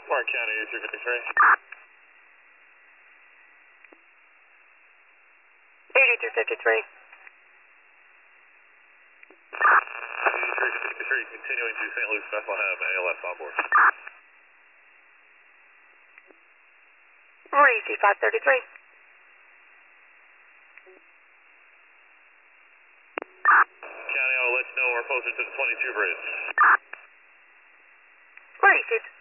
Mark County 8353. 8353. 8353, continuing to St. Luke's Bethlehem, ALS on board. Reese 533. County, I'll let you know we're closer to the 22 bridge. Reese